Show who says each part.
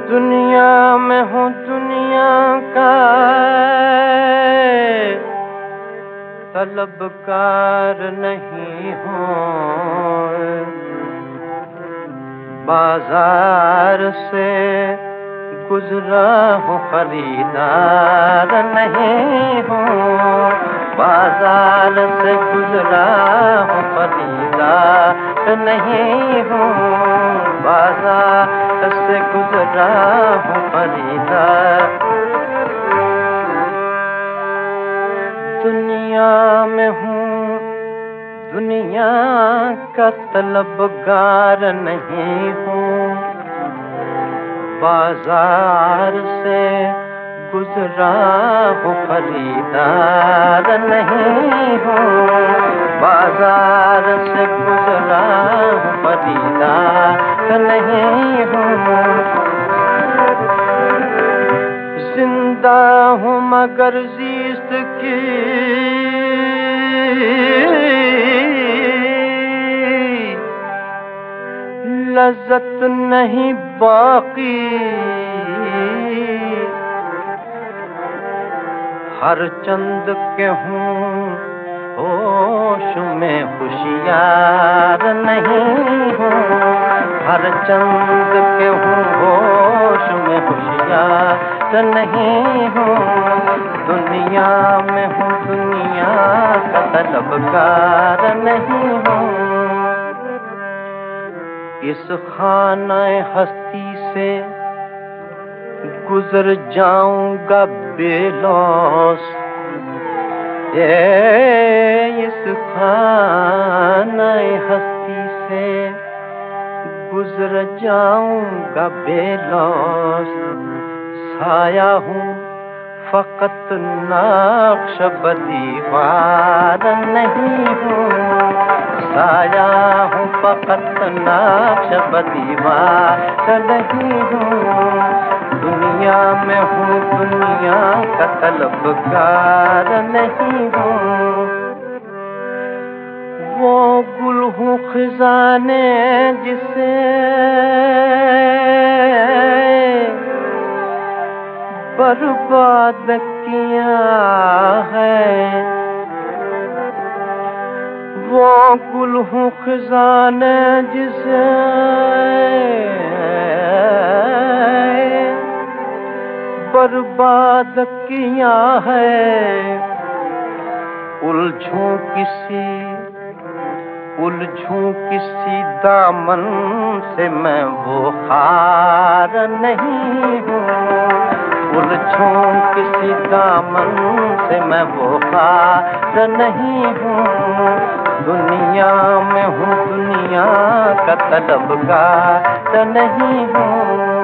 Speaker 1: दुनिया में हूँ दुनिया का तलबगार नहीं हूँ, बाजार से गुजरा हूँ खरीदार नहीं हूँ, बाजार से गुजरा हूँ खरीदार नहीं हूँ, बाजार से गुजरा हूँ खरीदार। दुनिया में हूँ दुनिया का तलबगार नहीं हूँ, बाजार से गुजरा हूँ खरीदार नहीं हूँ, बाजार से गुजरा हूँ खरीदार नहीं हूँ। जिंदा हूँ मगर ज़ीस्त की लज़्ज़त नहीं बाकी, हर चंद के हूँ होश में होशियार नहीं हूँ, हर चंद के हूँ होश में होशियार नहीं हूँ। दुनिया में हूँ दुनिया का तलबगार नहीं हूँ, इस खाने हस्ती से गुजर जाऊंगा बेलौस, इस खाने हस्ती से गुजर जाऊंगा बेलौस। साया हूँ फकत नक्श बदीवार नहीं हूँ, साया हूँ फकत नक्श बदीवार नहीं हूँ। दुनिया में हूँ दुनिया का तलबगार नहीं हूँ, वो गुल हूँ खजाने जिसे बर्बाद किया है, वो गुल हूँ खजाने जिसे बर्बाद किया है। उलझूं किसी दामन से मैं वो खार नहीं हूँ, उलझूं किसी दामन से मैं वो खार नहीं हूँ। दुनिया में हूँ दुनिया का तलबगार नहीं हूँ।